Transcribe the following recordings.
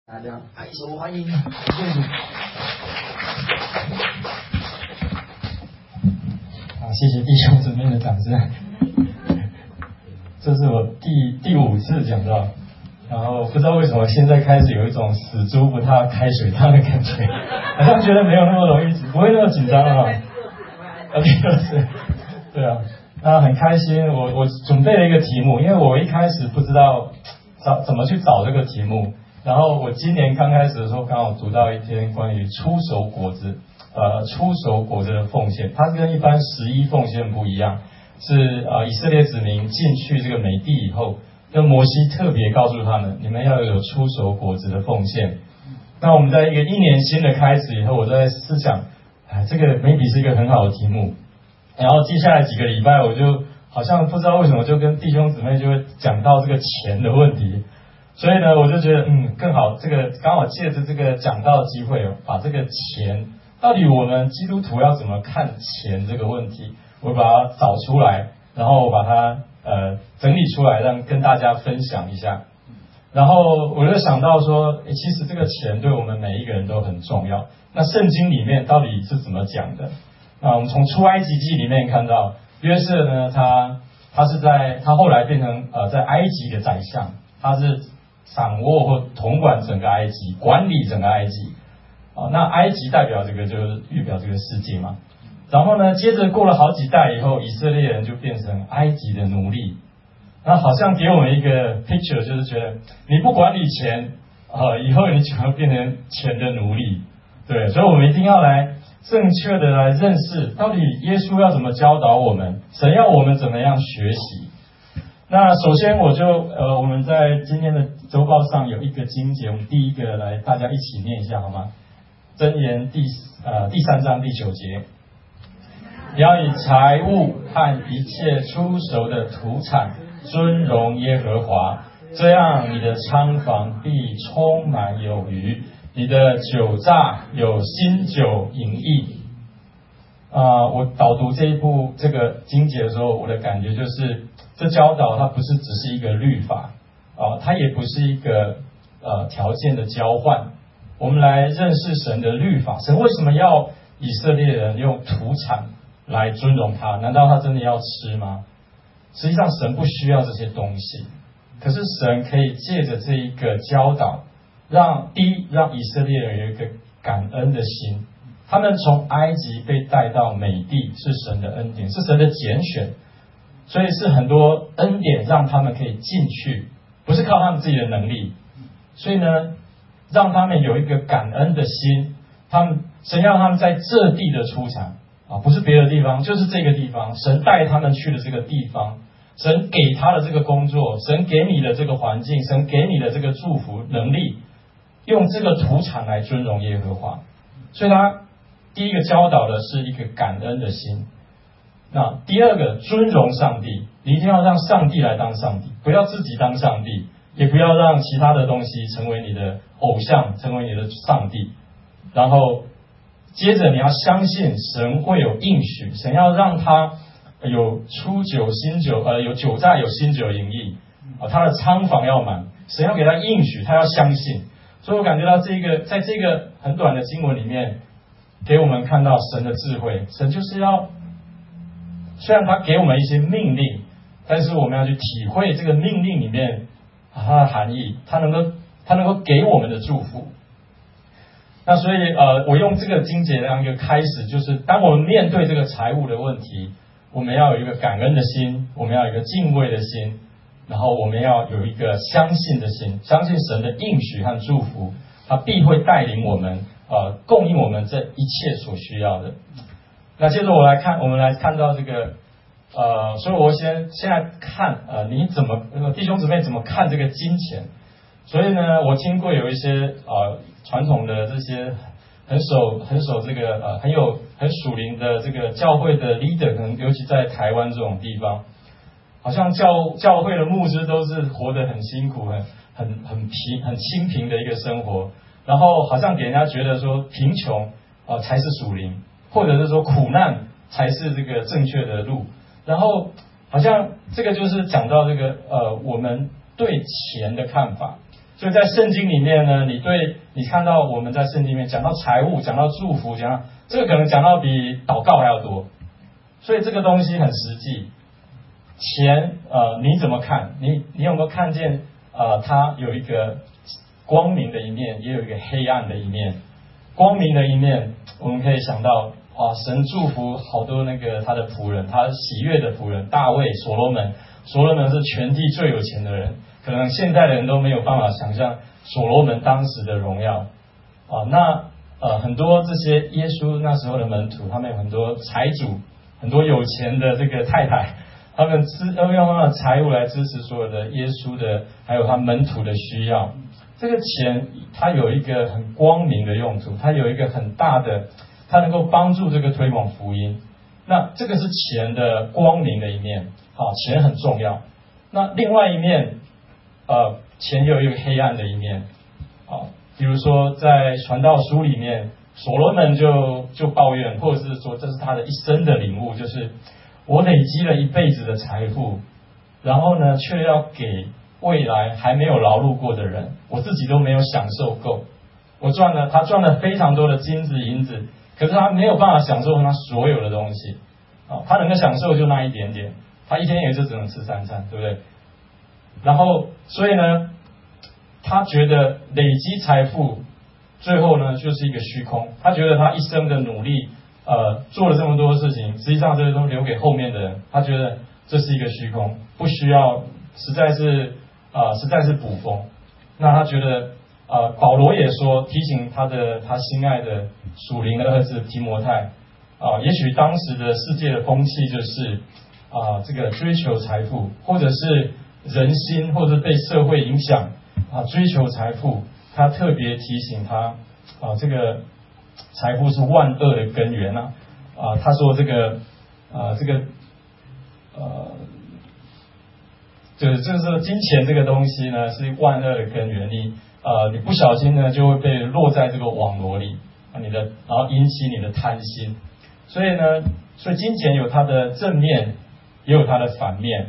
大家拍手欢迎，谢谢。好，谢谢弟兄姊妹的掌声。这是我第5次讲到，然后不知道为什么现在开始有一种死猪不踏开水烫的感觉，好像觉得没有那么容易，不会那么紧张啊。对啊，那很开心。我准备了一个题目，因为我一开始不知道怎么去找这个题目。然后我今年刚开始的时候，刚好读到一篇关于出手果子的奉献，它跟一般11奉献不一样，是以色列子民进去这个美地以后，跟摩西特别告诉他们，你们要有出手果子的奉献。那我们在一年新的开始以后，我在思想，这个 maybe 是一个很好的题目。然后接下来几个礼拜，我就好像不知道为什么就跟弟兄姊妹就会讲到这个钱的问题。所以呢，我就觉得更好，这个刚好借着这个讲道的机会，把这个钱到底我们基督徒要怎么看钱这个问题，我把它找出来，然后把它整理出来，跟大家分享一下。然后我就想到说，其实这个钱对我们每一个人都很重要。那圣经里面到底是怎么讲的？那我们从出埃及记里面看到，约瑟呢，他后来变成在埃及的宰相，他是掌握或统管整个埃及，管理整个埃及。那埃及代表这个就是预表这个世界嘛。然后呢，接着过了好几代以后，以色列人就变成埃及的奴隶。那好像给我们一个 picture， 就是觉得你不管理钱，以后你就会变成钱的奴隶。对，所以我们一定要来正确的来认识，到底耶稣要怎么教导我们，神要我们怎么样学习。那首先我们在今天的周报上有一个经节，我们第一个来大家一起念一下好吗？箴言第3章第9节，你要以财物和一切出熟的土产尊荣耶和华，这样你的仓房必充满有余，你的酒榨有新酒盈溢。我导读这个经节的时候，我的感觉就是这教导它不是只是一个律法它也不是一个条件的交换。我们来认识神的律法，神为什么要以色列人用土产来尊荣他？难道他真的要吃吗？实际上神不需要这些东西，可是神可以借着这一个教导，让以色列人有一个感恩的心。他们从埃及被带到美地，是神的恩典，是神的拣选，所以是很多恩典让他们可以进去，不是靠他们自己的能力。所以呢，让他们有一个感恩的心，神要他们在这地的出产不是别的地方，就是这个地方，神带他们去的这个地方，神给他的这个工作，神给你的这个环境，神给你的这个祝福能力，用这个土产来尊荣耶和华。所以他第一个教导的是一个感恩的心。那第二个尊荣上帝，你一定要让上帝来当上帝，不要自己当上帝，也不要让其他的东西成为你的偶像，成为你的上帝。然后接着你要相信神会有应许，神要让他有出酒新酒，有酒榨有新酒盈溢他的仓房要满，神要给他应许，他要相信。所以我感觉到在这个很短的经文里面，给我们看到神的智慧。神就是虽然他给我们一些命令，但是我们要去体会这个命令里面它的含义，它能够给我们的祝福。那所以我用这个经节这样一个开始，就是当我们面对这个财务的问题，我们要有一个感恩的心，我们要有一个敬畏的心，然后我们要有一个相信的心，相信神的应许和祝福，他必会带领我们供应我们这一切所需要的。那接着我们来看到这个所以我现在看弟兄姊妹怎么看这个金钱。所以呢，我听过有一些传统的这些很守这个很属灵的这个教会的 leader， 可能尤其在台湾这种地方，好像教会的牧师都是活得很辛苦，很清贫的一个生活，然后好像给人家觉得说贫穷才是属灵，或者是说苦难才是这个正确的路。然后好像这个就是讲到这个我们对钱的看法。 所以在圣经里面呢，你看到我们在圣经里面讲到财务，讲到祝福，讲到这个可能讲到比祷告还要多，所以这个东西很实际。钱你怎么看？你有没有看见它有一个光明的一面，也有一个黑暗的一面。光明的一面，我们可以想到神祝福好多那个他的仆人，他喜悦的仆人，大卫、所罗门是全地最有钱的人，可能现在的人都没有办法想象所罗门当时的荣耀很多这些耶稣那时候的门徒，他们有很多财主，很多有钱的这个太太，他们用他们的财物来支持所有的耶稣的还有他门徒的需要。这个钱它有一个很光明的用途，它有一个很大的，它能够帮助这个推广福音。那这个是钱的光明的一面，钱很重要。那另外一面钱有一个黑暗的一面，比如说在传道书里面，所罗门就抱怨，或者是说这是他的一生的领悟，就是我累积了一辈子的财富，然后呢却要给未来还没有劳碌过的人，我自己都没有享受够。他赚了非常多的金子银子，可是他没有办法享受他所有的东西他能够享受就那一点点，他一天也就只能吃3餐，对不对？然后所以呢，他觉得累积财富最后呢就是一个虚空，他觉得他一生的努力做了这么多事情，实际上这些都留给后面的人，他觉得这是一个虚空，不需要，实在是捕风。那他觉得保罗也说，提醒他心爱的属灵的儿子提摩太也许当时的世界的风气就是这个追求财富，或者是人心，或者被社会影响追求财富，他特别提醒他这个财富是万恶的根源他说就是金钱这个东西呢是万恶的根源，你不小心呢就会被落在这个网罗里然后引起你的贪心。所以金钱有它的正面，也有它的反面。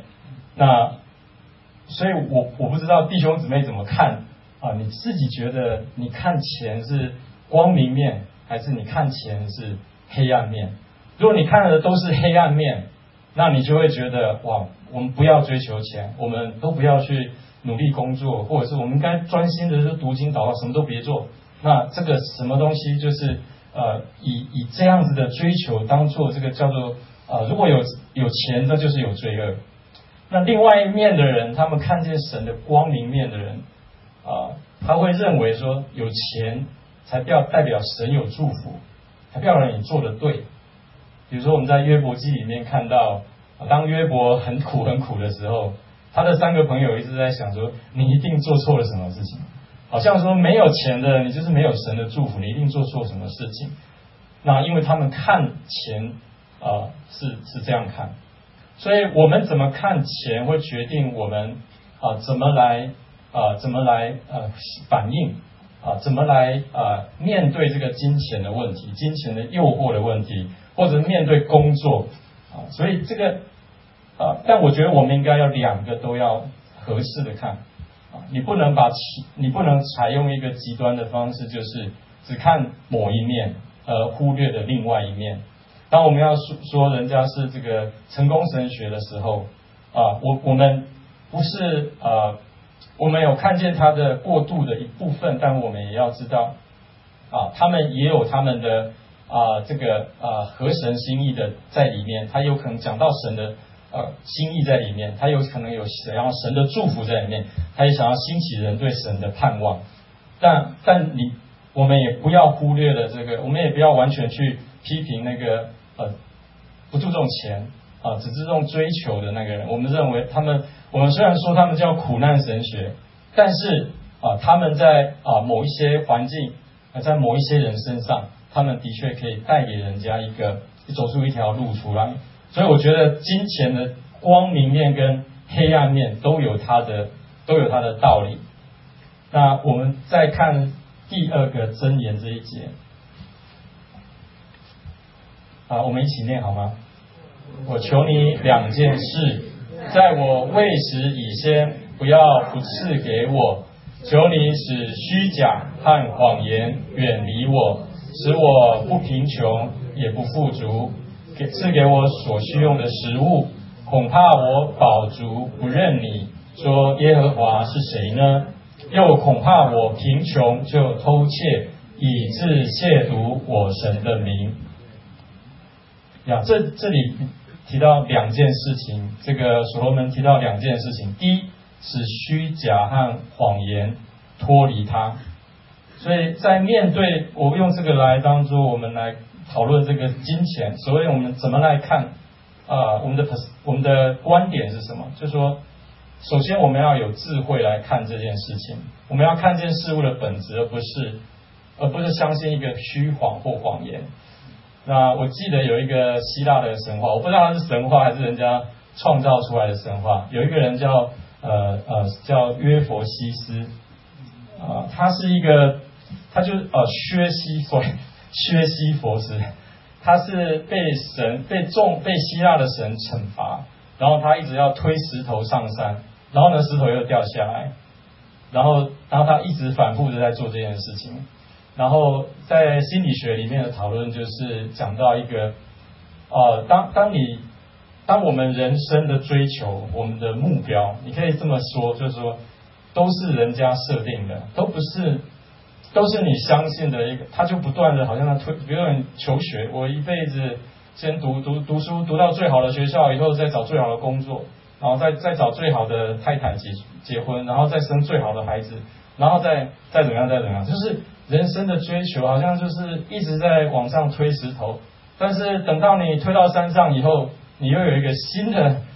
所以我不知道弟兄姊妹怎么看你自己觉得你看钱是光明面，还是你看钱是黑暗面？如果你看的都是黑暗面，那你就会觉得我们不要追求钱，我们都不要去努力工作，或者是我们应该专心的就读经祷告，什么都别做。那这个什么东西就是以这样子的追求当做这个叫做如果有钱，那就是有罪恶。那另外一面的人，他们看见神的光明面的人他会认为说有钱才代表神有祝福，才表示你做得对。比如说我们在约伯记里面看到，当约伯很苦的时候，他的3个朋友一直在想说，你一定做错了什么事情，好像说没有钱的你就是没有神的祝福，你一定做错什么事情。那因为他们看钱是这样看，所以我们怎么看钱会决定我们怎么来反应怎么来面对这个金钱的问题，金钱的诱惑的问题，或者面对工作所以这个但我觉得我们应该要2个都要合适的看你不能采用一个极端的方式，就是只看某一面忽略了另外一面。当我们要说人家是这个成功神学的时候我们不是我们有看见他的过度的一部分，但我们也要知道他们也有他们的这个合神心意的在里面，他有可能讲到神的心意在里面，他有可能有想要神的祝福在里面，他也想要兴起人对神的盼望。但我们也不要忽略了这个，我们也不要完全去批评那个不注重钱只注重追求的那个人。我们认为我们虽然说他们叫苦难神学，但是他们在某一些环境在某一些人身上，他们的确可以带给人家走出一条路出来。所以我觉得金钱的光明面跟黑暗面都有它的道理。那我们再看第2个箴言这一节我们一起念好吗？我求你2件事，在我未死以先，不要不赐给我， 求你使虚假和谎言远离我，使我不贫穷也不富足，赐给我所需用的食物。恐怕我饱足不认你，说耶和华是谁呢？又恐怕我贫穷就偷窃，以致亵渎我神的名。这里提到两件事情，这个所罗门提到两件事情。第一，使虚假和谎言脱离他。所以在面对，我用这个来当作我们来讨论这个金钱，所谓我们怎么来看我们的观点是什么？就是说，首先我们要有智慧来看这件事情，我们要看见事物的本质，而不是相信一个虚谎或谎言。那我记得有一个希腊的神话，我不知道它是神话还是人家创造出来的神话。有一个人叫约佛西斯，他是一个，他就是薛西佛斯，他是被希腊的神惩罚，然后他一直要推石头上山，然后呢石头又掉下来，然后他一直反复的在做这件事情。然后在心理学里面的讨论就是讲到一个，当我们人生的追求，我们的目标，你可以这么说，就是说都是人家设定的，都是你相信的一个，他就不断的好像他比如你求学，我一辈子先读书，读到最好的学校以后，再找最好的工作，然后再找最好的太太结婚，然后再生最好的孩子，然后再怎么样，就是人生的追求好像就是一直在往上推石头，但是等到你推到山上以后，你又有一个新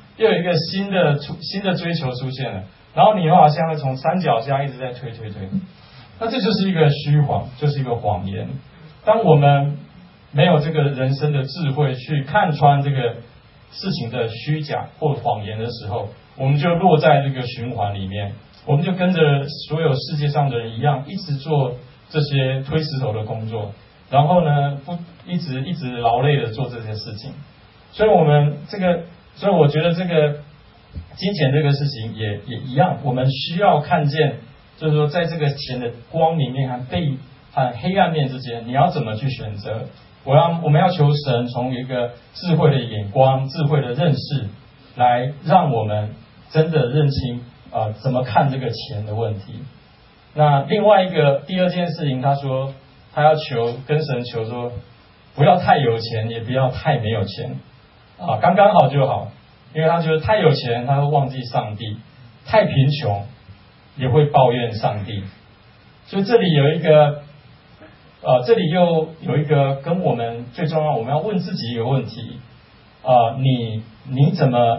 的追求出现了，然后你又好像从山脚下一直在推，那这就是一个虚谎，就是一个谎言。当我们没有这个人生的智慧去看穿这个事情的虚假或谎言的时候，我们就落在这个循环里面，我们就跟着所有世界上的人一样，一直做这些推石头的工作，然后呢一直劳累的做这些事情。所以我觉得这个金钱这个事情也一样，我们需要看见，就是说在这个钱的光明面和黑暗面之间，你要怎么去选择？我们要求神从一个智慧的眼光、智慧的认识，来让我们真的认清怎么看这个钱的问题。那另外第二件事情，他说他要跟神求说，不要太有钱，也不要太没有钱，刚刚好就好。因为他觉得太有钱，他会忘记上帝；太贫穷，也会抱怨上帝。所以这里又有一个跟我们最重要，我们要问自己一个问题：你怎么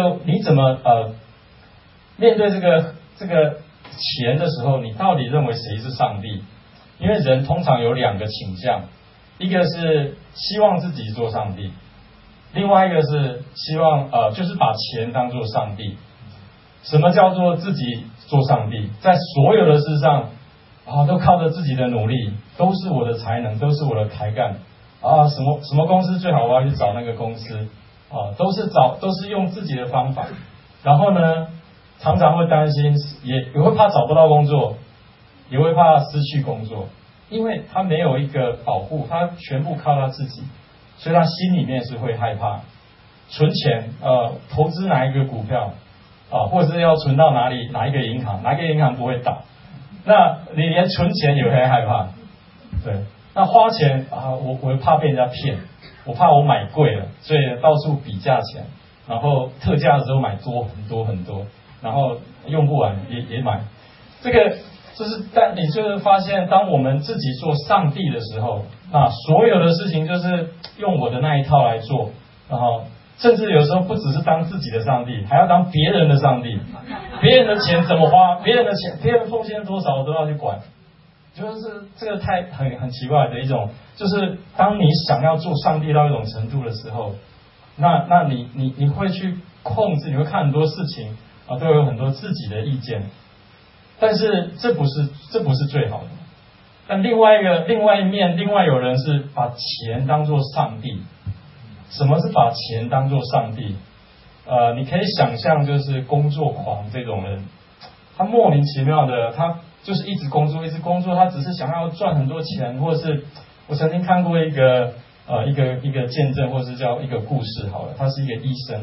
面对这个钱的时候，你到底认为谁是上帝？因为人通常有两个倾向，一个是希望自己做上帝，另外一个是希望就是把钱当作上帝。什么叫做自己做上帝？在所有的事上都靠着自己的努力，都是我的才能，都是我的才干什么公司最好，我要去找那个公司都是用自己的方法。然后呢，常常会担心，也会怕找不到工作，也会怕失去工作，因为他没有一个保护，他全部靠他自己，所以他心里面是会害怕。存钱投资哪一个股票或者是要存到哪一个银行不会倒，那你连存钱也会害怕。对，那花钱我怕被人家骗，我怕我买贵了，所以到处比价钱，然后特价的时候买很多，然后用不完也买。这个但你就是发现，当我们自己做上帝的时候，那所有的事情就是用我的那一套来做，然后甚至有时候不只是当自己的上帝，还要当别人的上帝。别人的钱怎么花，别人奉献多少我都要去管。就是这个很奇怪的一种，就是当你想要做上帝到一种程度的时候，那你会去控制，你会看很多事情都有很多自己的意见。但是这不是最好的。但另外一面，另外有人是把钱当作上帝。什么是把钱当作上帝？你可以想象，就是工作狂这种人，他莫名其妙的， 就是一直工作，一直工作，他只是想要赚很多钱，或者是我曾经看过一个见证，或是叫一个故事好了，他是一个医生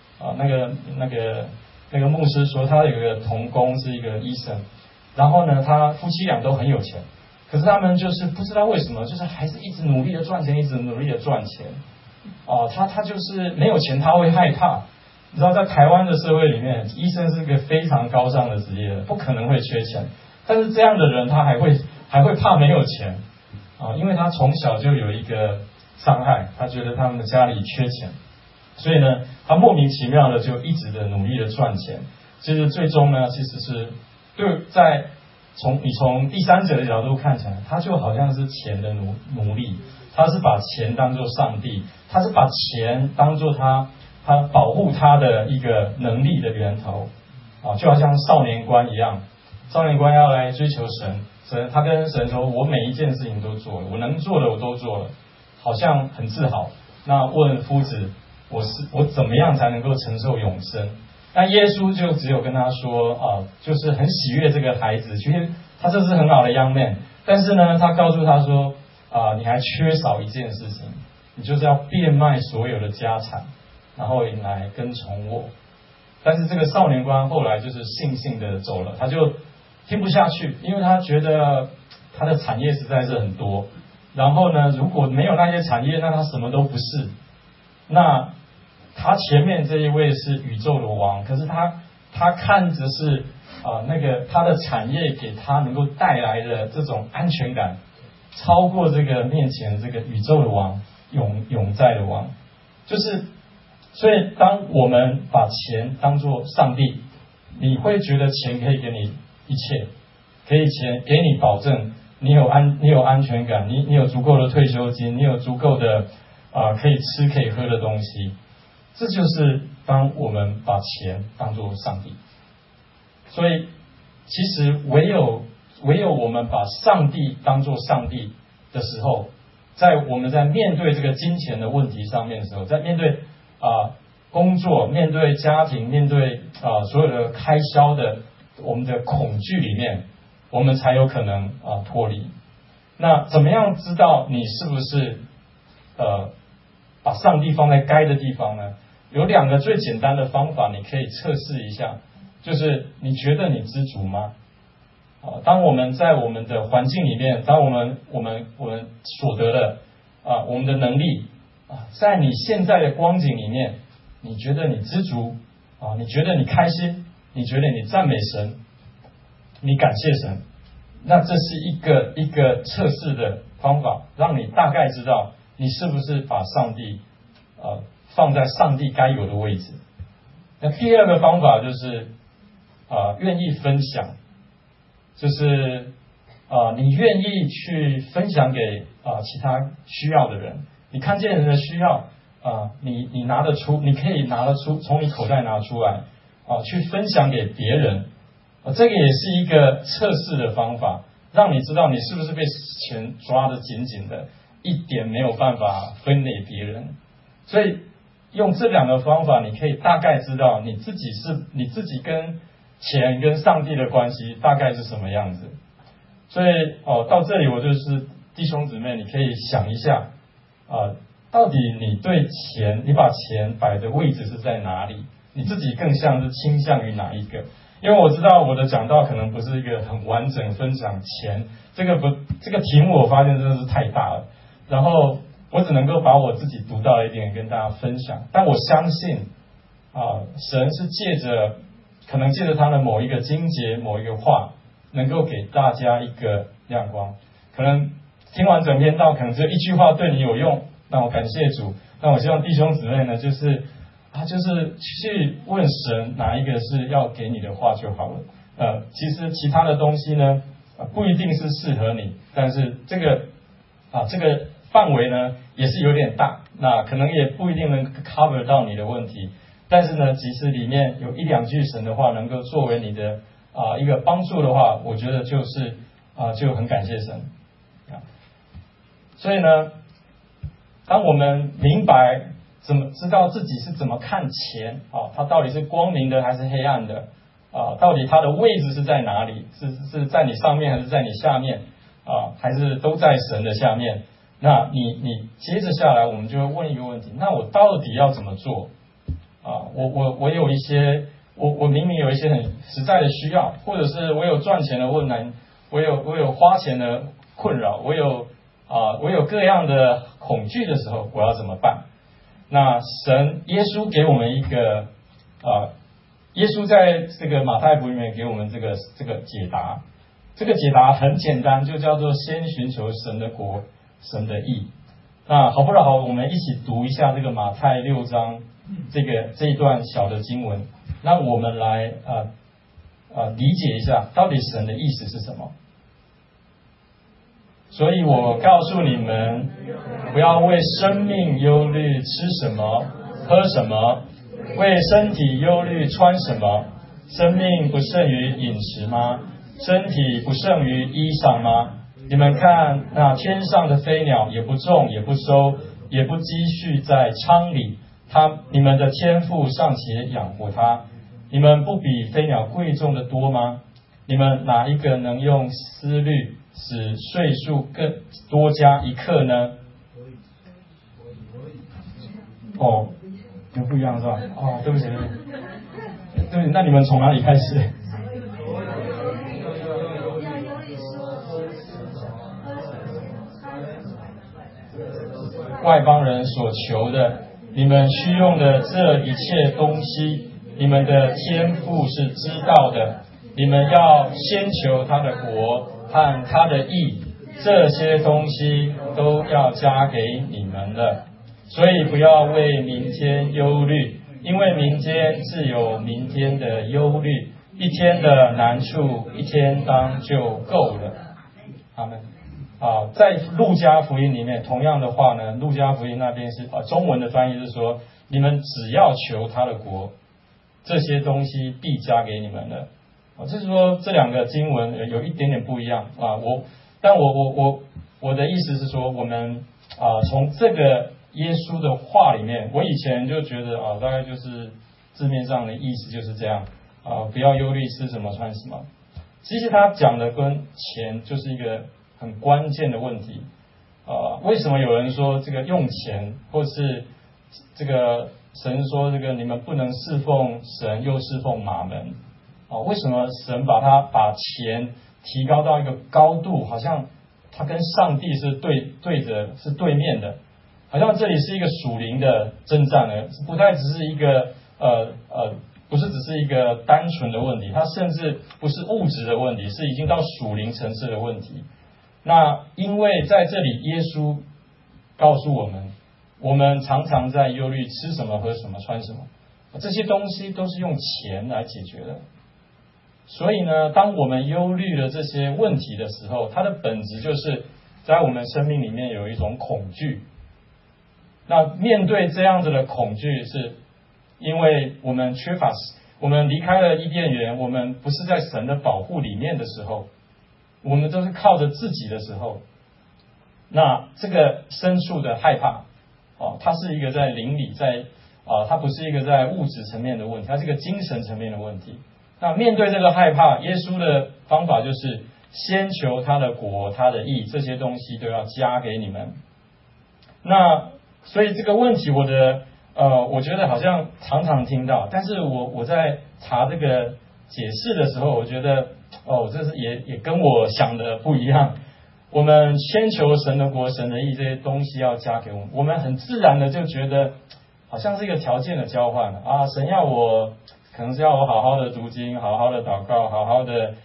那个牧师说他有一个同工是一个医生，然后呢他夫妻俩都很有钱，可是他们就是不知道为什么，就是还是一直努力的赚钱，一直努力的赚钱他就是没有钱他会害怕。你知道在台湾的社会里面，医生是一个非常高尚的职业，不可能会缺钱，但是这样的人他还会怕没有钱因为他从小就有一个伤害，他觉得他们的家里缺钱，所以呢他莫名其妙的就一直的努力的赚钱，其实最终呢其实是从第三者的角度看起来，他就好像是钱的奴隶，他是把钱当作上帝，他是把钱当作他保护他的一个能力的源头就好像少年官一样，少年官要来追求神，他跟神说，我每一件事情都做了，我能做的我都做了，好像很自豪。那问夫子，我怎么样才能够承受永生？那耶稣就只有跟他说就是很喜悦这个孩子，其实他这是很好的young man，但是呢他告诉他说你还缺少一件事情，你就是要变卖所有的家产，然后来跟从我。但是这个少年官后来就是悻悻的走了，他就听不下去，因为他觉得他的产业实在是很多，然后呢如果没有那些产业，那他什么都不是。那他前面这一位是宇宙的王，可是他看着是他的产业给他能够带来的这种安全感，超过这个面前这个宇宙的王，永在的王。就是所以当我们把钱当作上帝，你会觉得钱可以给你一切，可以钱给你保证你有安全感，你有足够的退休金，你有足够的可以吃可以喝的东西。这就是当我们把钱当作上帝。所以其实唯有我们把上帝当作上帝的时候，我们在面对这个金钱的问题上面的时候，在面对工作，面对家庭，面对所有的开销的我们的恐惧里面，我们才有可能脱离。那怎么样知道你是不是把上帝放在该的地方呢？有2个最简单的方法，你可以测试一下，就是你觉得你知足吗？当我们在我们的环境里面，当我们所得的我们的能力在你现在的光景里面，你觉得你知足你觉得你开心，你觉得你赞美神，你感谢神，那这是一个测试的方法，让你大概知道你是不是把上帝放在上帝该有的位置。那第2个方法就是愿意分享，就是你愿意去分享给其他需要的人，你看见人的需要你拿得出，你可以拿得出，从你口袋拿出来去分享给别人这个也是一个测试的方法，让你知道你是不是被钱抓得紧紧的，一点没有办法分给别人。所以用这2个方法，你可以大概知道你自己跟钱跟上帝的关系大概是什么样子。所以到这里我就是弟兄姊妹，你可以想一下到底你对钱，你把钱摆的位置是在哪里？你自己更像是倾向于哪一个？因为我知道我的讲道可能不是一个很完整分享钱这个题目，我发现真的是太大了，然后我只能够把我自己读到的一点跟大家分享。但我相信神是可能借着他的某一个经节，某一个话，能够给大家一个亮光。可能听完整篇道，可能只有一句话对你有用，那我感谢主。那我希望弟兄姊妹呢，就是去问神哪一个是要给你的话就好了。其实其他的东西呢不一定是适合你，但是这个范围呢也是有点大，那可能也不一定能 cover 到你的问题。但是呢，即使里面有1、2句神的话能够作为你的一个帮助的话，我觉得就是就很感谢神所以呢，当我们明白怎么知道自己是怎么看钱它到底是光明的还是黑暗的到底它的位置是在哪里？是在你上面还是在你下面？还是都在神的下面？那你接着下来，我们就会问一个问题：那我到底要怎么做？我有一些，我明明有一些很实在的需要，或者是我有赚钱的困难，我有花钱的困扰，我有各样的恐惧的时候，我要怎么办？那耶稣给我们一个耶稣在这个马太福音里面给我们这个解答。这个解答很简单，就叫做先寻求神的国，神的义。那好不好？我们一起读一下这个马太6章这一段小的经文，让我们来理解一下到底神的意思是什么。所以我告诉你们，不要为生命忧虑吃什么喝什么，为身体忧虑穿什么。生命不胜于饮食吗？身体不胜于衣裳吗？你们看那天上的飞鸟，也不种也不收也不积蓄在仓里，你们的天父尚且养活它，你们不比飞鸟贵重的多吗？你们哪一个能用思虑使岁数更多加1刻呢？有不一样是吧？对不起，那你们从哪里开始？外邦人所求的，你们需用的这一切东西，你们的天父是知道的。你们要先求他的国和他的义，这些东西都要加给你们了。所以不要为明天忧虑，因为明天自有明天的忧虑，一天的难处一天当就够了。阿们。在路加福音里面，同样的话呢，路加福音那边是中文的翻译是说，你们只要求他的国，这些东西必加给你们的。就是说这两个经文有一点点不一样但我的意思是说，我们从这个耶稣的话里面，我以前就觉得大概就是字面上的意思就是这样不要忧虑吃什么穿什么。其实他讲的跟钱就是一个很关键的问题为什么有人说这个用钱，或是这个神说这个你们不能侍奉神又侍奉马门为什么神把钱提高到一个高度，好像他跟上帝是对面的，好像这里是一个属灵的征战呢，不太只是一个不是只是一个单纯的问题，它甚至不是物质的问题，是已经到属灵层次的问题。那因为在这里耶稣告诉我们，我们常常在忧虑吃什么喝什么穿什么，这些东西都是用钱来解决的。所以呢，当我们忧虑了这些问题的时候，它的本质就是在我们生命里面有一种恐惧。那面对这样子的恐惧，是因为我们我们离开了伊甸园，我们不是在神的保护里面的时候，我们都是靠着自己的时候，那这个深处的害怕它是一个在灵里它不是一个在物质层面的问题，它是一个精神层面的问题。那面对这个害怕，耶稣的方法就是先求他的国他的义，这些东西都要加给你们。那所以这个问题我觉得好像常常听到，但是我在查这个解释的时候，我觉得这是也跟我想的不一样。我们先求神的国神的义，这些东西要加给我们，我们很自然的就觉得好像是一个条件的交换神要我可能是要我好好的读经，好好的祷告，好好的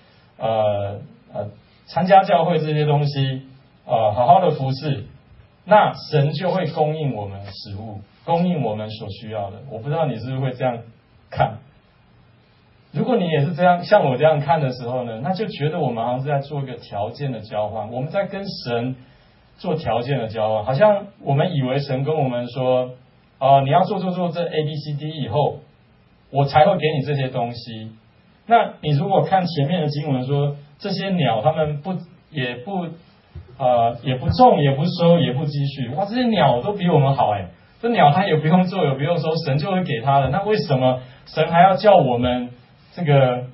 参加教会这些东西好好的服侍，那神就会供应我们食物，供应我们所需要的。我不知道你是不是会这样看。如果你也是这样像我这样看的时候呢，那就觉得我们好像是在做一个条件的交换，我们在跟神做条件的交换，好像我们以为神跟我们说你要做这 ABCD 以后我才会给你这些东西。那你如果看前面的经文说，这些鸟它们也不种也不收也不积蓄，这些鸟都比我们好这鸟它也不用做也不用收，神就会给它的。那为什么神还要叫我们这个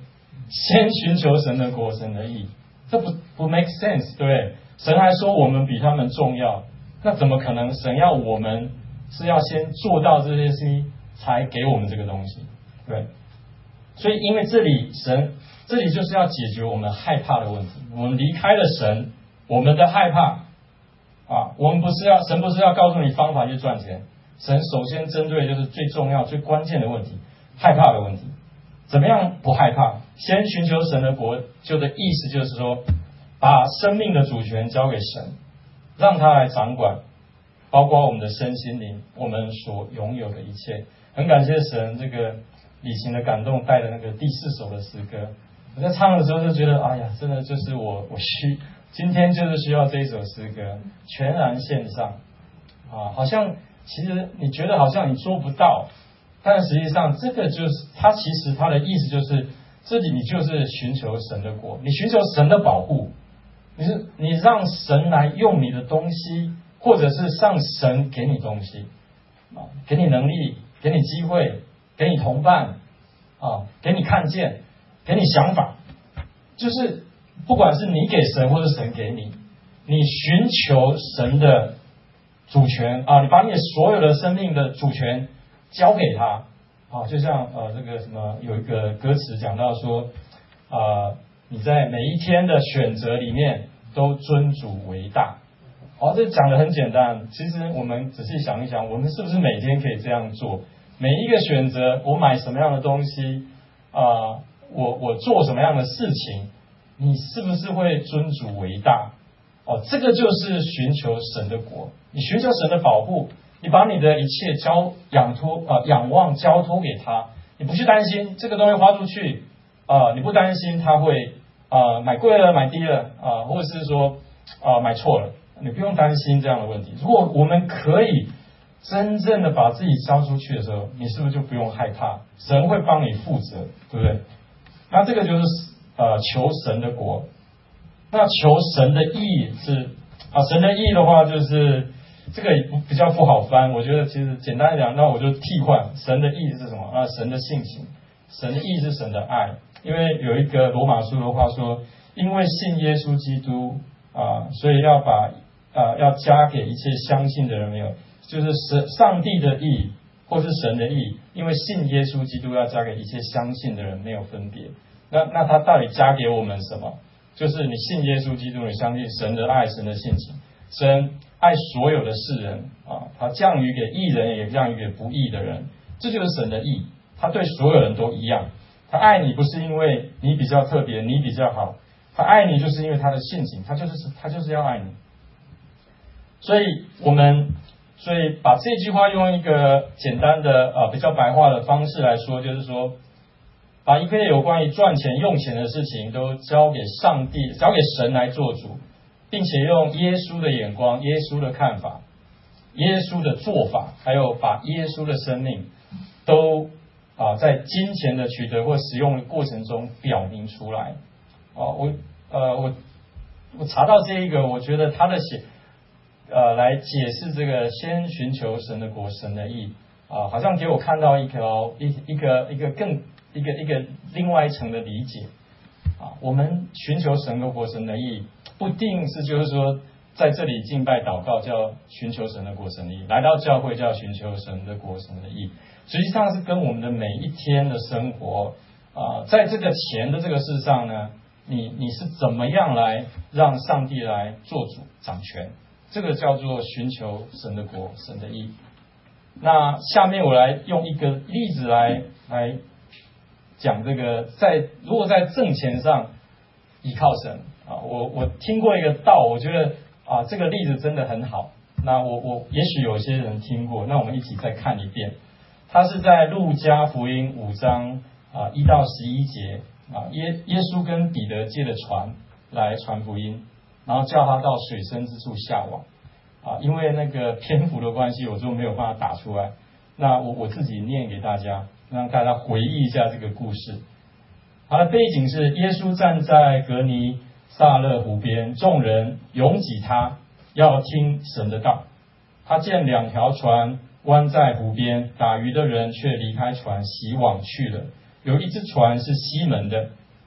先寻求神的国、神的义，这不 make sense， 对不对？神还说我们比他们重要，那怎么可能？神要我们是要先做到这些事情，才给我们这个东西，对。所以因为这里就是要解决我们害怕的问题。我们离开了神，我们的害怕神不是要告诉你方法去赚钱，神首先针对就是最重要、最关键的问题，害怕的问题。怎么样不害怕？先寻求神的国，就的意思就是说，把生命的主权交给神，让他来掌管，包括我们的身心灵，我们所拥有的一切。很感谢神这个李晴的感动带的那个第4首的诗歌，我在唱的时候就觉得，哎呀，真的就是我今天就是需要这一首诗歌，全然献上好像其实你觉得好像你做不到，但实际上这个就是其实它的意思就是，这里你就是寻求神的国，你寻求神的保护，你让神来用你的东西，或者是让神给你东西给你能力，给你机会，给你同伴给你看见，给你想法，就是不管是你给神或是神给你，你寻求神的主权你把你所有的生命的主权交给他就像这个什么有一个歌词讲到说你在每一天的选择里面都尊主为大这讲得很简单，其实我们仔细想一想，我们是不是每天可以这样做？每一个选择，我买什么样的东西我做什么样的事情，你是不是会尊主为大这个就是寻求神的国，你寻求神的保护，你把你的一切仰望交托给他，你不去担心这个东西花出去你不担心他会买贵了买低了或者是说买错了，你不用担心这样的问题。如果我们可以真正的把自己交出去的时候，你是不是就不用害怕？神会帮你负责，对不对？那这个就是求神的国。那求神的义是神的义的话，就是这个比较不好翻。我觉得其实简单讲，那我就替换神的义是什么神的性情，神的义是神的爱。因为有一个罗马书的话说，因为信耶稣基督所以要加给一切相信的人没有，就是上帝的义或是神的义，因为信耶稣基督要加给一切相信的人没有分别。那他到底加给我们什么？就是你信耶稣基督，你相信神的爱，神的性情，神爱所有的世人他降于给义人，也降于给不义的人，这就是神的义。他对所有人都一样，他爱你不是因为你比较特别，你比较好，他爱你就是因为他的性情，他就是要爱你。所以把这句话用一个简单的比较白话的方式来说，就是说，把一切有关于赚钱用钱的事情都交给上帝，交给神来做主，并且用耶稣的眼光、耶稣的看法、耶稣的做法，还有把耶稣的生命都在金钱的取得或使用的过程中表明出来。我查到这一个，我觉得他的来解释这个先寻求神的国、神的义好像给我看到一个另外一层的理解我们寻求神的国、神的义，不定是就是说在这里敬拜祷告叫寻求神的国、神的义，来到教会叫寻求神的国、神的义，实际上是跟我们的每一天的生活在这个钱的这个事上呢，你是怎么样来让上帝来做主掌权，这个叫做寻求神的国、神的义。那下面我来用一个例子来讲这个，如果在挣钱上依靠神我听过一个道，我觉得这个例子真的很好。那我也许有些人听过，那我们一起再看一遍。他是在路加福音5章1到11节耶稣跟彼得借了船来传福音，然后叫他到水深之处下网因为那个篇幅的关系，我就没有办法打出来。那我自己念给大家，让大家回忆一下这个故事。它的背景是耶稣站在格尼撒勒湖边，众人拥挤他，要听神的道。他见2条船弯在湖边，打鱼的人却离开船洗网去了。有一只船是西门的，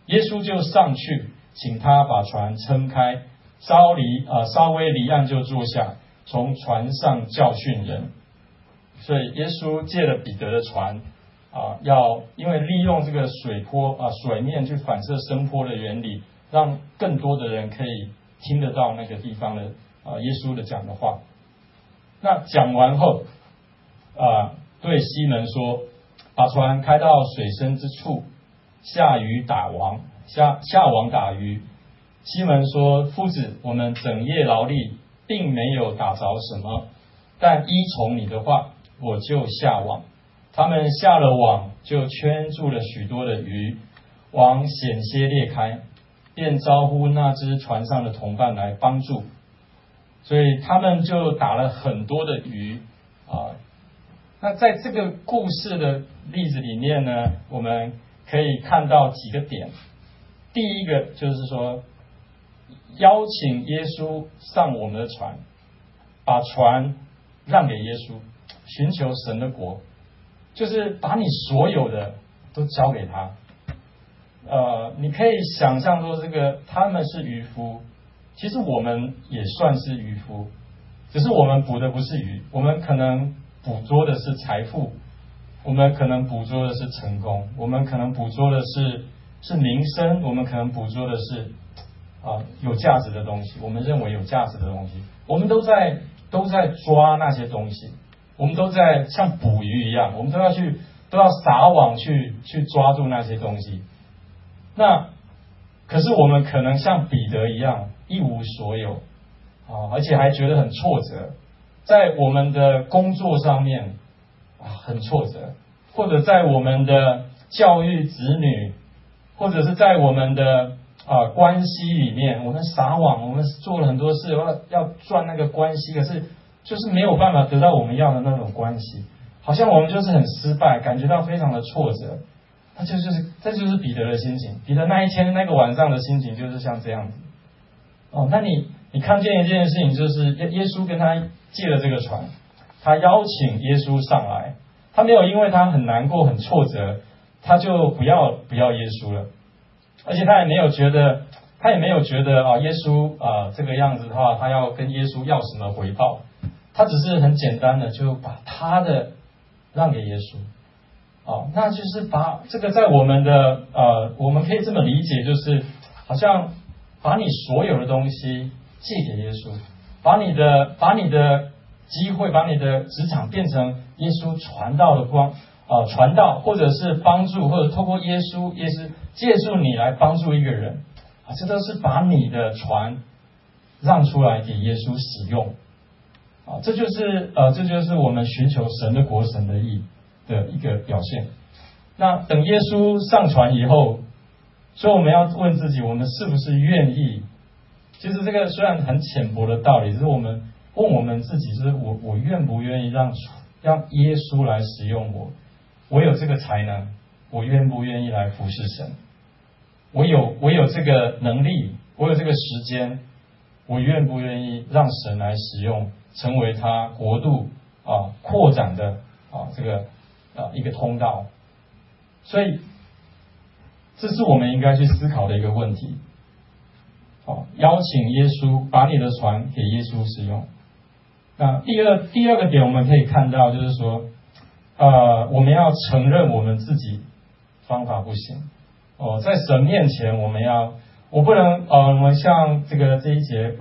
耶稣就上去，请他把船撑开，稍微离岸就坐下，从船上教训人。所以耶稣借了彼得的船因为利用这个水面去反射声波的原理，让更多的人可以听得到那个地方的耶稣的讲的话。那讲完后对西门说，把船开到水深之处，下网打鱼。西门说，夫子，我们整夜劳力，并没有打着什么，但依从你的话，我就下网。他们下了网，就圈住了许多的鱼，网险些裂开，便招呼那只船上的同伴来帮助。所以他们就打了很多的鱼那在这个故事的例子里面呢，我们可以看到几个点。第一个就是说，邀请耶稣上我们的船，把船让给耶稣，寻求神的国，就是把你所有的都交给他。你可以想象说，他们是渔夫，其实我们也算是渔夫，只是我们捕的不是鱼，我们可能捕捉的是财富，我们可能捕捉的是成功，我们可能捕捉的是名声，我们可能捕捉的是有价值的东西，我们认为有价值的东西，我们都在抓那些东西，我们都在像捕鱼一样，我们都要撒网去抓住那些东西。那可是我们可能像彼得一样一无所有而且还觉得很挫折，在我们的工作上面很挫折，或者在我们的教育子女，或者是在我们的关系里面，我们撒网，我们做了很多事要赚那个关系，可是就是没有办法得到我们要的那种关系，好像我们就是很失败，感觉到非常的挫折。这就是彼得的心情，彼得那一天那个晚上的心情就是像这样子。那你看见一件事情，就是耶稣跟他借了这个船，他邀请耶稣上来，他没有因为他很难过很挫折，他就不要耶稣了，而且他也没有觉得耶稣这个样子的话，他要跟耶稣要什么回报，他只是很简单的就把他的让给耶稣。那就是把这个在我们的我们可以这么理解，就是好像把你所有的东西借给耶稣，把你的机会，把你的职场变成耶稣传道的光传道，或者是帮助，或者透过耶稣借助你来帮助一个人这都是把你的船让出来给耶稣使用这就是我们寻求神的国、神的义的一个表现。那等耶稣上船以后，所以我们要问自己，我们是不是愿意？其实这个虽然很浅薄的道理，只是我们问我们自己，就是我愿不愿意让耶稣来使用我有这个才能，我愿不愿意来服侍神？我有这个能力，我有这个时间，我愿不愿意让神来使用，成为他国度扩展的这个一个通道？所以这是我们应该去思考的一个问题。邀请耶稣，把你的船给耶稣使用。那第二个点，我们可以看到，就是说，我们要承认我们自己方法不行。在神面前，我不能我们像这一节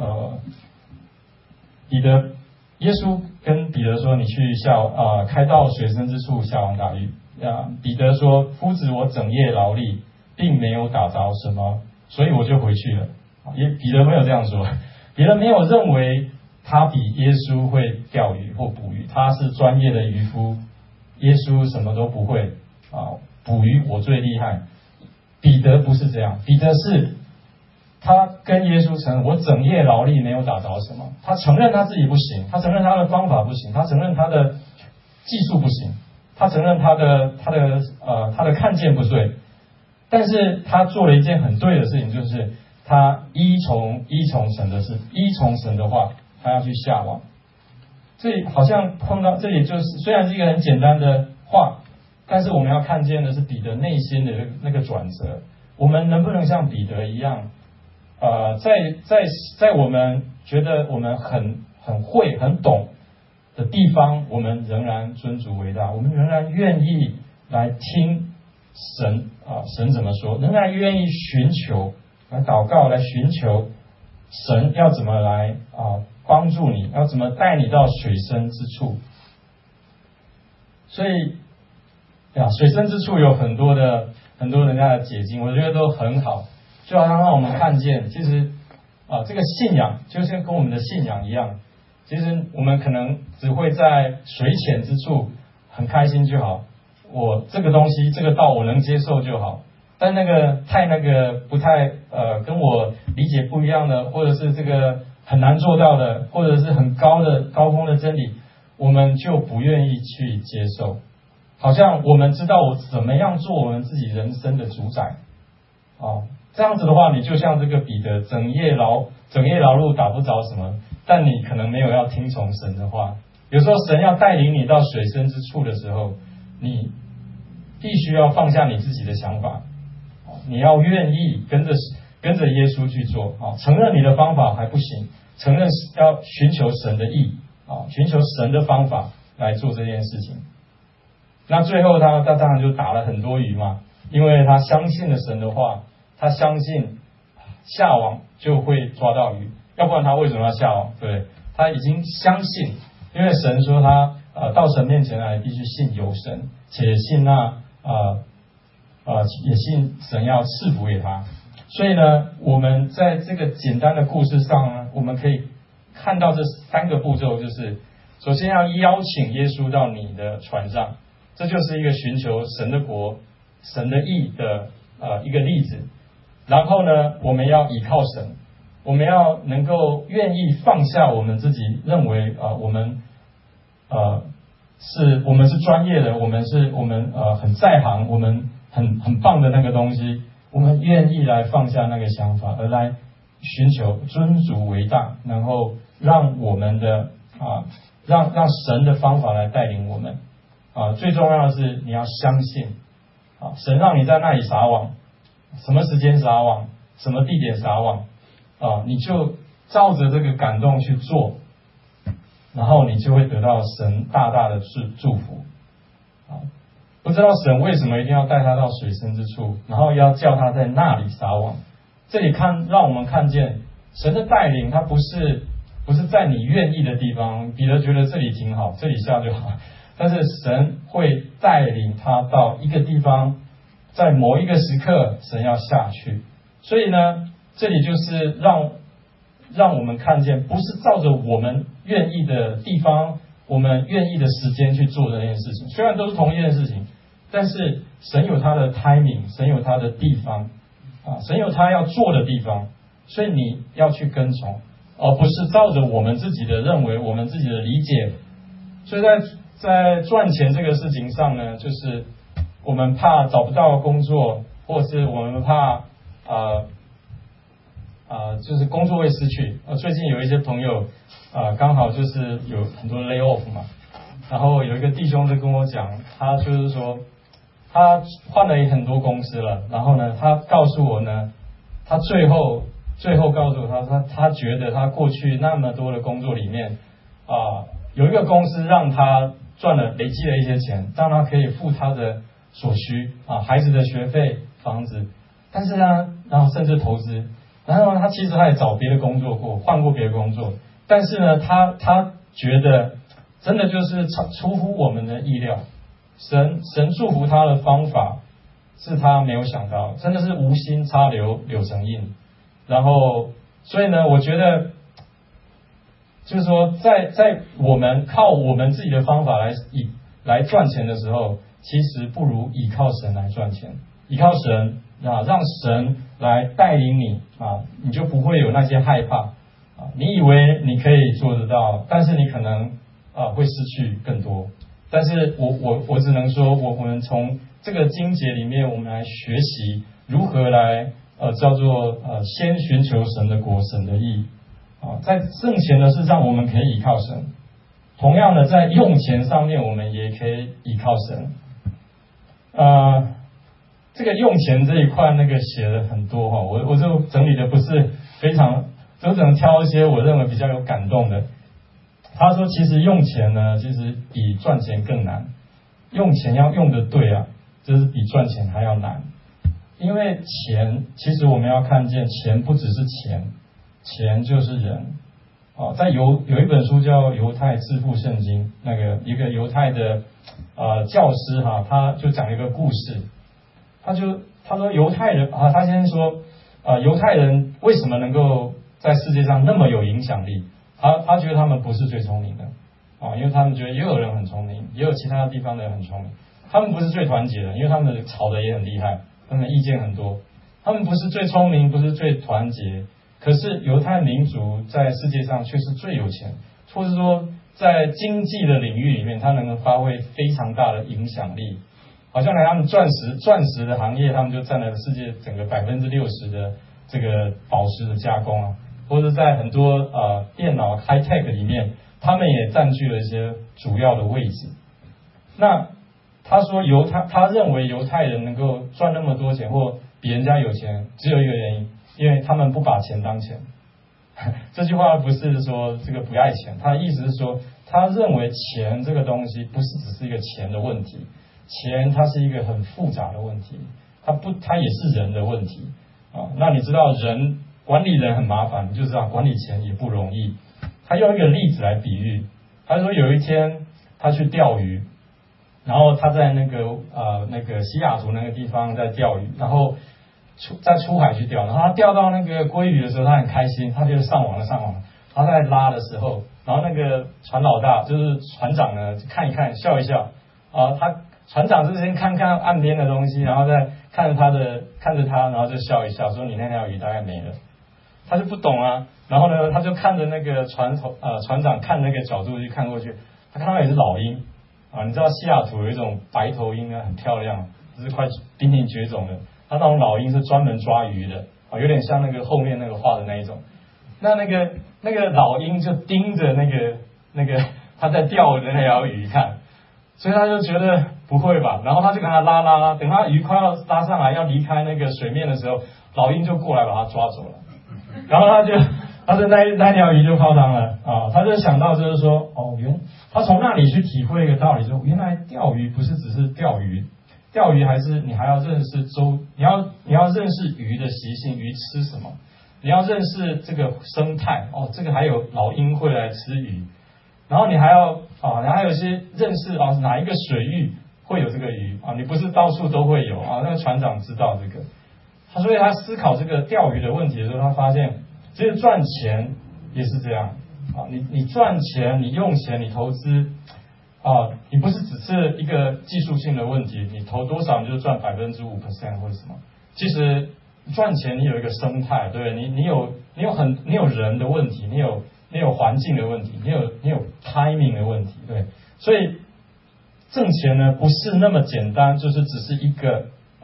耶稣跟彼得说，你去开到水深之处下网打鱼。彼得说，夫子，我整夜劳力，并没有打着什么，所以我就回去了。彼得没有这样说，彼得没有认为他比耶稣会钓鱼或捕鱼，他是专业的渔夫，耶稣什么都不会捕鱼我最厉害。彼得不是这样，彼得是他跟耶稣承认，我整夜劳力没有打着什么，他承认他自己不行，他承认他的方法不行，他承认他的技术不行，他承认他的看见不对，但是他做了一件很对的事情，就是他依从神的事，依从神的话，他要去下网。这里好像碰到这里，就是虽然是一个很简单的话，但是我们要看见的是彼得内心的那个转折。 我们能不能像彼得一样，在我们觉得我们很会很懂的地方，我们仍然尊主为大，我们仍然愿意来听神怎么说，仍然愿意寻求来祷告，来寻求神要怎么来帮助你，要怎么带你到水深之处。所以水深之处有很多人家的解经，我觉得都很好，就好像让我们看见，其实这个信仰就是跟我们的信仰一样，其实我们可能只会在水浅之处很开心就好，我这个东西这个道我能接受就好，但不太跟我理解不一样的，或者是这个很难做到的，或者是很高峰的真理，我们就不愿意去接受。好像我们知道我怎么样做我们自己人生的主宰这样子的话，你就像这个彼得，整夜劳碌打不着什么，但你可能没有要听从神的话。有时候神要带领你到水深之处的时候，你必须要放下你自己的想法，你要愿意跟着耶稣去做承认你的方法还不行，承认要寻求神的意寻求神的方法来做这件事情。那最后他当然就打了很多鱼嘛，因为他相信了神的话，他相信下网就会抓到鱼，要不然他为什么要下网？对，他已经相信，因为神说他到神面前来必须信有神，且信也信神要赐福给他。所以呢，我们在这个简单的故事上呢，我们可以看到这3个步骤，就是首先要邀请耶稣到你的船上，这就是一个寻求神的国、神的义的一个例子。然后呢，我们要依靠神，我们要能够愿意放下我们自己认为我们是专业的，我们很在行，我们很棒的那个东西，我们愿意来放下那个想法，而来寻求尊主为大，然后让我们的让神的方法来带领我们最重要的是你要相信神让你在那里撒网，什么时间撒网，什么地点撒网你就照着这个感动去做，然后你就会得到神大大的祝福不知道神为什么一定要带他到水深之处，然后要叫他在那里撒网。这里让我们看见神的带领，他不是在你愿意的地方，彼得觉得这里挺好，这里下就好，但是神会带领他到一个地方，在某一个时刻神要下去。所以呢，这里就是让我们看见，不是照着我们愿意的地方，我们愿意的时间去做这件事情，虽然都是同一件事情，但是神有他的 timing， 神有他的地方神有他要做的地方，所以你要去跟从，而不是照着我们自己的认为，我们自己的理解。所以在赚钱这个事情上呢，就是我们怕找不到工作，或是我们怕就是工作会失去。最近有一些朋友刚好就是有很多 lay off 嘛，然后有一个弟兄就跟我讲，他就是说他换了很多公司了，然后呢，他告诉我呢，他最后告诉我他觉得他过去那么多的工作里面有一个公司让他累积了一些钱，让他可以付他的所需孩子的学费、房子，但是呢，然后甚至投资，然后他其实他也找别的工作过，换过别的工作，但是呢，他觉得真的就是出乎我们的意料，神祝福他的方法是他没有想到，真的是无心插柳柳成荫。然后所以呢，我觉得就是说在我们靠我们自己的方法来赚钱的时候，其实不如依靠神来赚钱，依靠神让神来带领你你就不会有那些害怕你以为你可以做得到，但是你可能会失去更多。但是我只能说，我们从这个经节里面，我们来学习如何来叫做先寻求神的国、神的义在挣钱的事上我们可以依靠神，同样的在用钱上面我们也可以依靠神。 这个用钱这一块那个写的很多哈，我就整理的不是非常，就只能挑一些我认为比较有感动的。他说，其实用钱呢，其实比赚钱更难。用钱要用的对啊，就是比赚钱还要难。因为钱，其实我们要看见，钱不只是钱，钱就是人。在有一本书叫《犹太致富圣经》，那个一个犹太的教师哈，他就讲一个故事。他说犹太人啊，他先说犹太人为什么能够在世界上那么有影响力？他觉得他们不是最聪明的因为他们觉得也有人很聪明，也有其他地方的人很聪明。他们不是最团结的，因为他们吵得也很厉害，他们意见很多。他们不是最聪明，不是最团结，可是犹太民族在世界上却是最有钱，或是说在经济的领域里面，他能够发挥非常大的影响力。好像来他们钻石的行业，他们就占了世界整个60%的这个宝石的加工啊，或者在很多电脑 high tech 里面，他们也占据了一些主要的位置。那他说他认为犹太人能够赚那么多钱或比人家有钱，只有一个原因，因为他们不把钱当钱。这句话不是说这个不爱钱，他的意思是说，他认为钱这个东西不是只是一个钱的问题，钱它是一个很复杂的问题，它也是人的问题那你知道管理人很麻烦，你就知道管理钱也不容易。他用一个例子来比喻，他说有一天他去钓鱼，然后他在那个西雅图那个地方在钓鱼，然后在出海去钓，然后他钓到那个鲑鱼的时候，他很开心，他就上网了。然后在拉的时候，然后那个船老大就是船长呢，看一看笑一笑船长就先看看岸边的东西，然后再看着他，然后就笑一笑，说你那条鱼大概没了。他就不懂啊，然后呢，他就看着那个船长看那个角度去看过去，他看到也是老鹰你知道西雅图有一种白头鹰很漂亮，就是快濒临绝种的。他那种老鹰是专门抓鱼的有点像那个后面那个画的那一种。那个老鹰就盯着那个他在钓的那条鱼看。所以他就觉得不会吧，然后他就跟他拉，等他鱼快要拉上来要离开那个水面的时候，老鹰就过来把他抓走了，然后他就那条鱼就泡汤了他就想到就是说他从那里去体会一个道理，说原来钓鱼不是只是钓鱼还是你还要认识你要认识鱼的习性，鱼吃什么，你要认识这个生态这个还有老鹰会来吃鱼。然后你还有一些认识哪一个水域会有这个鱼你不是到处都会有那个船长知道这个，所以他思考这个钓鱼的问题的时候，他发现其实赚钱也是这样你赚钱，你用钱，你投资你不是只是一个技术性的问题，你投多少你就赚5%或者什么。其实赚钱你有一个生态，对不对？你有人的问题，你有环境的问题，你有 timing 的问题，对。所以挣钱呢不是那么简单，就是只是一个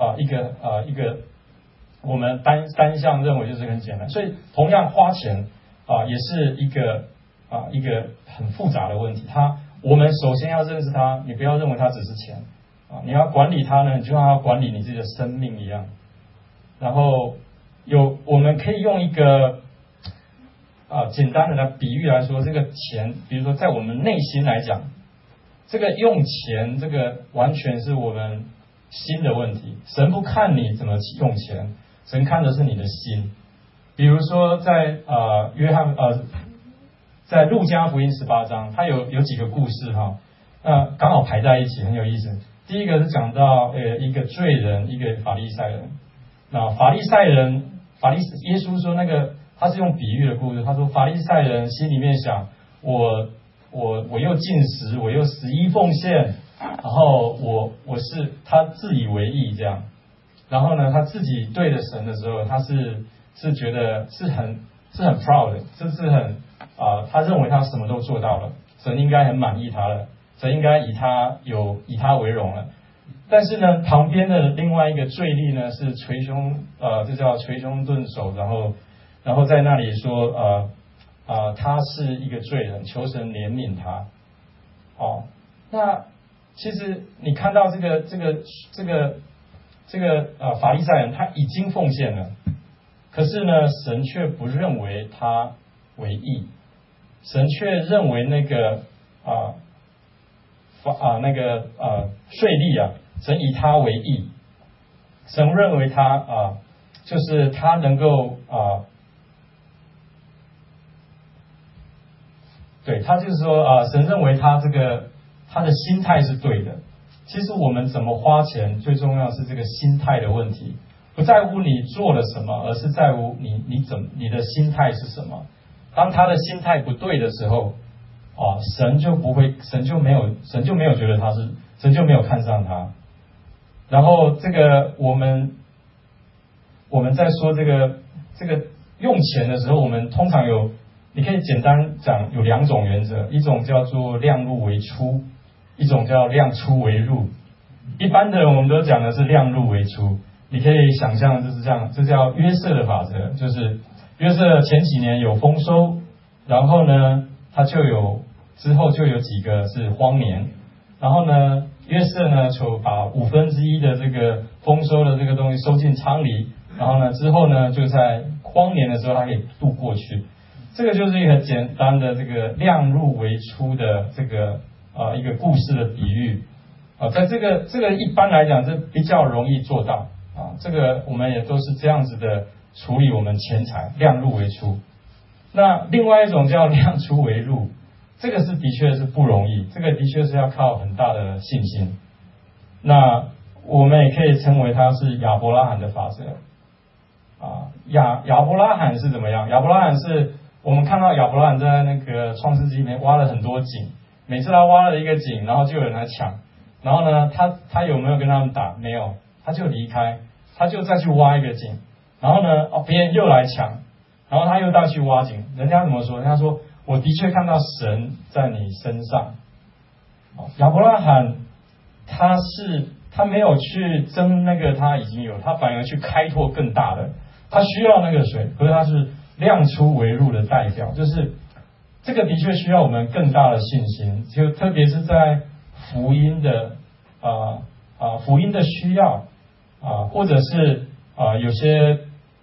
我们单向认为就是很简单。所以同样花钱也是一个很复杂的问题。我们首先要认识它，你不要认为它只是钱你要管理它呢，你就像要管理你自己的生命一样。然后我们可以用一个简单的比喻来说，这个钱，比如说在我们内心来讲，这个用钱，这个完全是我们心的问题。神不看你怎么用钱，神看的是你的心。比如说在在路加福音18章，它有几个故事刚好排在一起，很有意思。第一个是讲到一个罪人，一个法利赛人。那法利赛人，耶稣说那个他是用比喻的故事，他说法利赛人心里面想，我又禁食，我又11奉献，然后他自以为意这样。然后呢，他自己对着神的时候，他是觉得是很 proud 的，就是很他认为他什么都做到了，神应该很满意他了，神应该以他为荣了。但是呢，旁边的另外一个罪吏呢是捶胸这叫捶胸顿首，然后在那里说他是一个罪人，求神怜悯他。那其实你看到这个法利赛人他已经奉献了，可是呢，神却不认为他为义，神却认为那个税吏啊，神以他为义，神认为他就是他能够对，他就是说神认为他他的心态是对的。其实我们怎么花钱，最重要是这个心态的问题，不在乎你做了什么，而是在乎你的心态是什么。当他的心态不对的时候，神就没有觉得神就没有看上他。然后我们在说这个用钱的时候，我们通常你可以简单讲有2种原则，一种叫做量入为出，一种叫量出为入。一般的人我们都讲的是量入为出，你可以想象就是这样，这叫约瑟的法则，就是约瑟前几年有丰收，然后呢之后就有几个是荒年，然后呢约瑟呢就把1/5的这个丰收的这个东西收进仓里，然后呢之后呢就在荒年的时候他可以渡过去。这个就是一个很简单的这个量入为出的一个故事的比喻在这个一般来讲是比较容易做到这个我们也都是这样子的处理我们钱财，量入为出。那另外一种叫量出为入，这个的确是不容易，这个的确是要靠很大的信心。那我们也可以称为它是亚伯拉罕的法则亚伯拉罕是怎么样？亚伯拉罕是我们看到亚伯拉罕在那个创世纪里面挖了很多井，每次他挖了一个井，然后就有人来抢，然后呢他有没有跟他们打？没有，他就离开，他就再去挖一个井，然后呢别人又来抢，然后他又再去挖井。人家怎么说？人家说我的确看到神在你身上。亚伯拉罕他没有去争那个他已经有，他反而去开拓更大的，他需要那个水，可是他是量出为入的代表，就是这个的确需要我们更大的信心，就特别是在福音的福音的需要或者是有些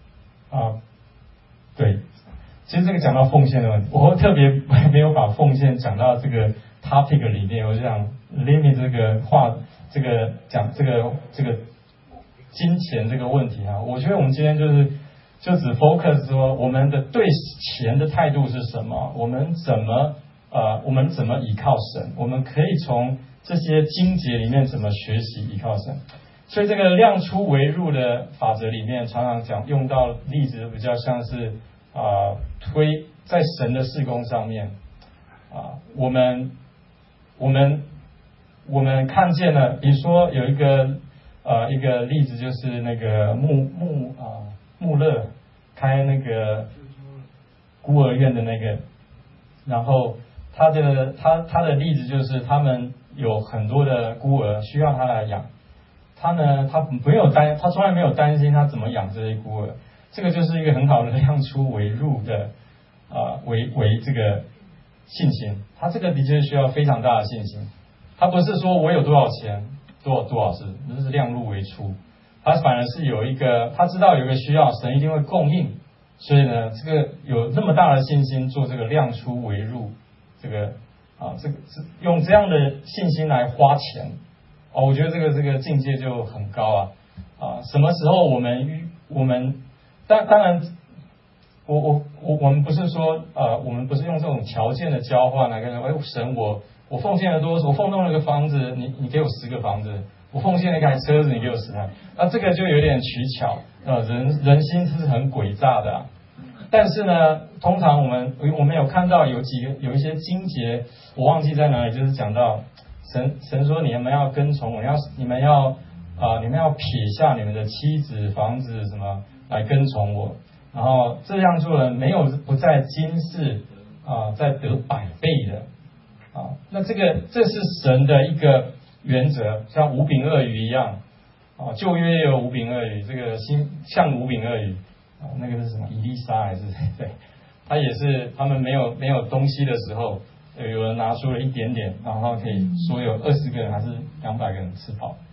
对，其实这个讲到奉献的问题，我特别没有把奉献讲到这个 topic 里面，我就想 limit 讲这个金钱这个问题我觉得我们今天就只 focus 说我们的对钱的态度是什么，我们怎么依靠神，我们可以从这些经节里面怎么学习依靠神。所以这个量出为入的法则里面，常常用到例子比较像是推在神的事工上面我们看见了，比如说有一个例子，就是那个穆勒开那个孤儿院的那个，然后他的例子就是他们有很多的孤儿需要他来养，他从来没有担心他怎么养这些孤儿，这个就是一个很好的量出为入的为这个信心，他这个的确需要非常大的信心。他不是说我有多少钱多少事，这是量入为出，他反而是他知道有一个需要，神一定会供应，所以呢这个有那么大的信心做这个量出为入，这个是用这样的信心来花钱我觉得这个境界就很高什么时候我们当然我们不是说我们不是用这种条件的交换来跟神我奉献了多少，我奉送了个房子，你给我10个房子，我奉献了一台车子，你给我10台，那这个就有点取巧人心是很诡诈的但是呢，通常我们有看到有一些经节，我忘记在哪里，就是讲到神说你们要跟从我，你们要撇下你们的妻子、房子什么来跟从我，然后这样做人没有不在今世在得100倍的那这是神的一个原则，像5饼2鱼一样旧约也有5饼2鱼，这个像5饼2鱼那个是什么以利沙还是对，他也是他们没有东西的时候，有人拿出了一点点，然后可以所有20个人还是200个人吃饱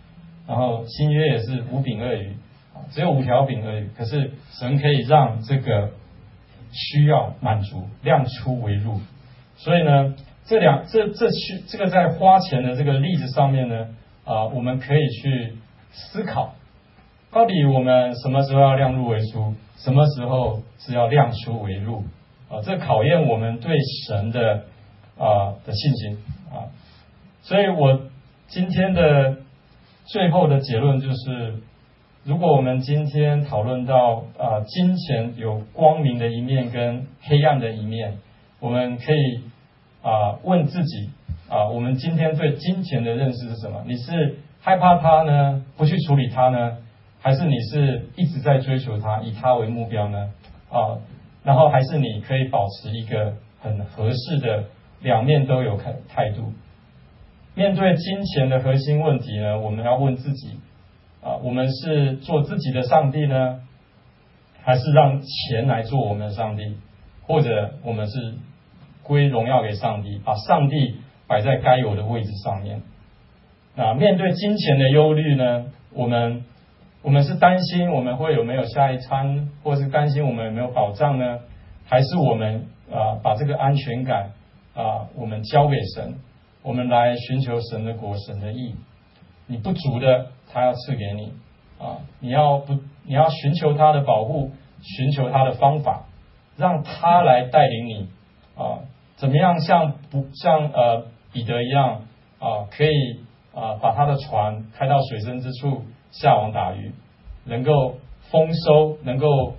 然后新约也是5饼2鱼，只有5条饼而已，可是神可以让这个需要满足，量出为入。所以呢，这个在花钱的这个例子上面呢，我们可以去思考，到底我们什么时候要量入为出，什么时候是要量出为入这考验我们对神的信心所以我今天的最后的结论就是，如果我们今天讨论到金钱有光明的一面跟黑暗的一面，我们可以问自己我们今天对金钱的认识是什么？你是害怕它呢，不去处理它呢，还是你是一直在追求它，以它为目标呢？然后还是你可以保持一个很合适的两面都有态度。面对金钱的核心问题呢，我们要问自己我们是做自己的上帝呢，还是让钱来做我们的上帝？或者我们是归荣耀给上帝，把上帝摆在该有的位置上面？面对金钱的忧虑呢，我们是担心我们会有没有下一餐，或是担心我们有没有保障呢？还是我们把这个安全感我们交给神，我们来寻求神的国、神的义？你不足的，他要赐给你你要寻求他的保护，寻求他的方法，让他来带领你怎么样像彼得一样可以把他的船开到水深之处，下网打鱼，能够丰收，能够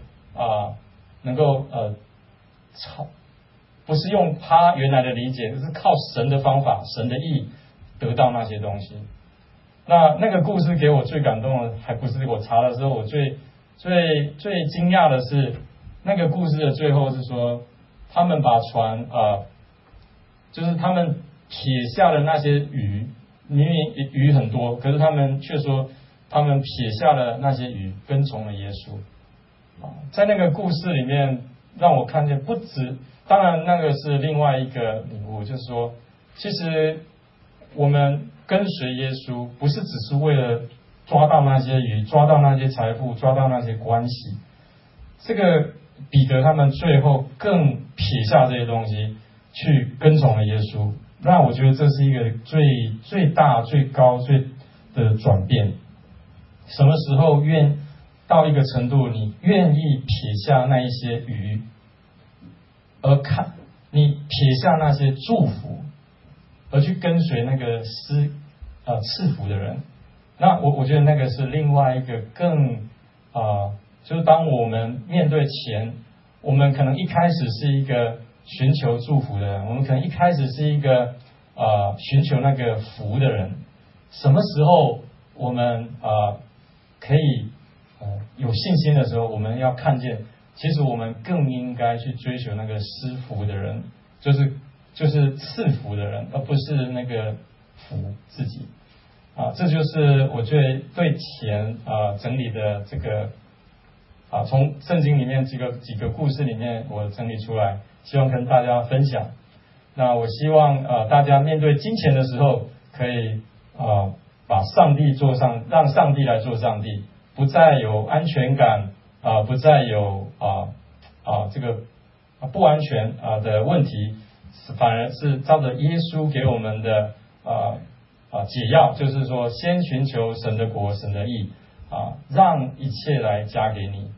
不是用他原来的理解，是靠神的方法、神的意得到那些东西。那个故事给我最感动的，还不是我查的时候我最惊讶的是，那个故事的最后是说，他们把船就是他们撇下了那些鱼，明明鱼很多，可是他们却说他们撇下了那些鱼，跟从了耶稣在那个故事里面让我看见，不止，当然那个是另外一个领悟，就是说其实我们跟随耶稣不是只是为了抓到那些鱼，抓到那些财富，抓到那些关系。这个彼得他们最后更撇下这些东西，去跟从了耶稣。那我觉得这是一个最大、最高、最的转变。什么时候到一个程度，你愿意撇下那一些鱼，而你撇下那些祝福，而去跟随那个赐福的人？那我觉得那个是另外一个更就是当我们面对钱，我们可能一开始是一个寻求祝福的人，我们可能一开始是一个寻求那个福的人。什么时候我们可以有信心的时候，我们要看见，其实我们更应该去追求那个施福的人，就是赐福的人，而不是那个福自己这就是我对钱整理的这个从圣经里面几个故事里面我整理出来，希望跟大家分享。那我希望大家面对金钱的时候，可以把上帝让上帝来做上帝，不再有安全感不再有这个不安全的问题，反而是照着耶稣给我们的解药，就是说先寻求神的国、神的义让一切来加给你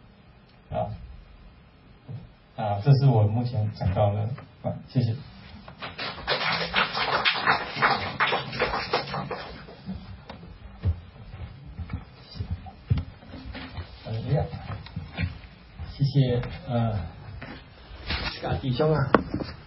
这是我目前讲到的谢谢。 谢谢弟兄